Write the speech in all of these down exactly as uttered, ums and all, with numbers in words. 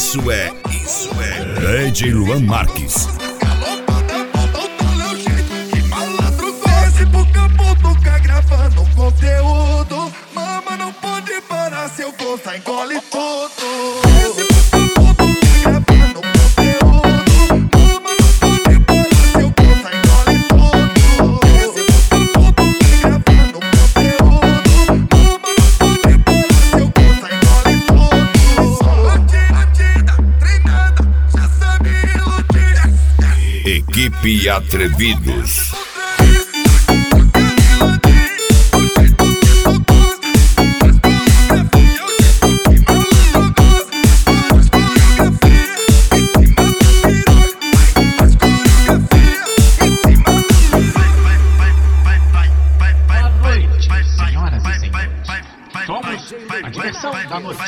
Isso é, isso é D J Luan Marques. Esse Bucambu toca gravando conteúdo. Mama não pode parar, se eu gostar engole tudo. Esse Bucambu toca gravando conteúdo. Mama não pode parar, se eu gostar engole tudo. Esse Bucambu toca gravando conteúdo. Mama não pode parar, se eu gostar engole tudo. Bandida, bandida, treinada, já sabe iludir. Equipe Atrevidos. A diversão da noite.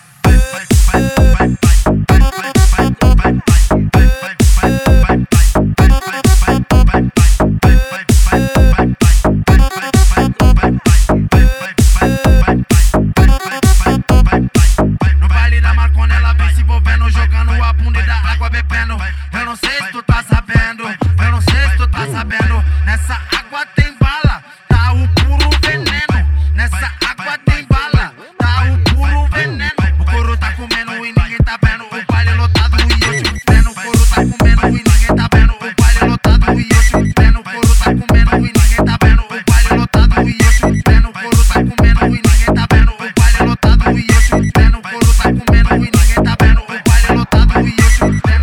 No baile da maconha ela vem se envolvendo, jogando a bunda e da água bebendo. Eu não sei se tu tá sabendo, eu não sei se tu tá sabendo. Nessa água tem bala, tá o puro veneno. Nessa água tem bala, tá o puro veneno. O couro tá comendo e ninguém tá vendo. O baile lotado e eu te vendo. O couro tá comendo e ninguém tá vendo. O baile lotado e eu te vendo. O couro tá comendo e ninguém tá vendo. O baile lotado e eu te vendo. O couro tá comendo e ninguém tá vendo. O baile lotado e eu te vendo. O couro tá comendo e ninguém tá vendo. O baile lotado e eu te vendo.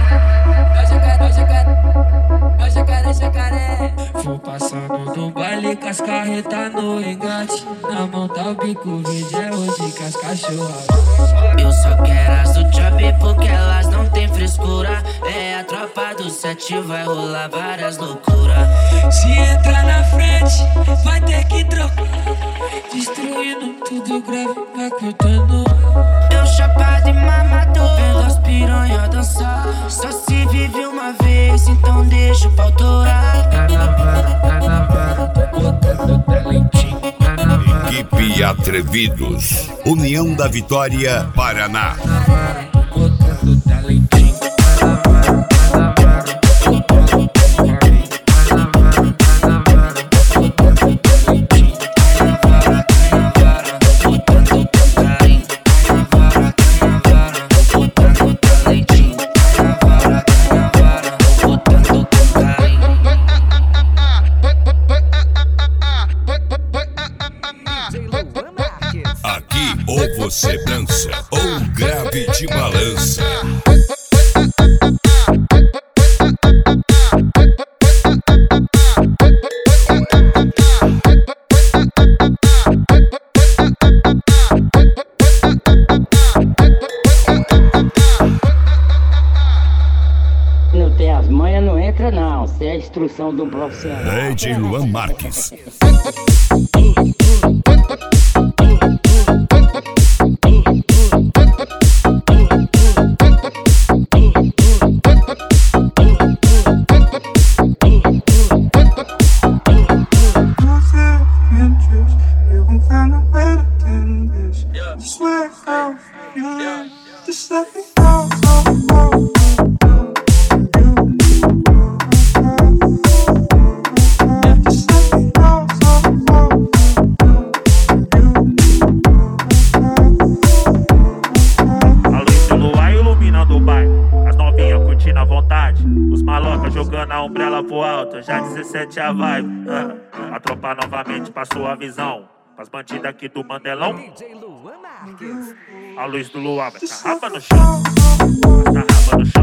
Ó jacaré, jacaré. Vou passando no baile com as carretas no engate. Na mão tá o bico verde, é hoje com as cachorras. Eu só quero as do job porque elas não tem frescura. É a tropa do sete, vai rolar várias loucuras. Se entrar na frente, vai ter que trocar. Destruindo tudo grave, vai cortando. Eu chapado e mamador, vendo as piranha dançar. Só se vive uma vez, então deixa o pau torar. Tá na vara, tá na vara, tô botando talentinho. Tá na vara, Equipe Atrevidos. União da Vitória, Paraná. tá na vara, tô botando talentinho. Tá na vara, tá na vara, tô botando talentinho. Tá na vara, tá na vara, tô botando talentinho. Tá na vara, tá na vara, botando carinho. Tá na vara, tá na vara, botando talentinho. Tá na vara, tá na vara, botando carinho. Aqui ou você dança ou grave de balança. Não tem as manhas, não entra não. Isso é a instrução de um profissional. D J Luan Marques. Jogando a umbrella pro alto, já dezessete a vibe. Ah, a tropa novamente passou a visão. As bandidas aqui do Mandelão. A luz do luar vai tá rapa no chão. Tá rapa no chão.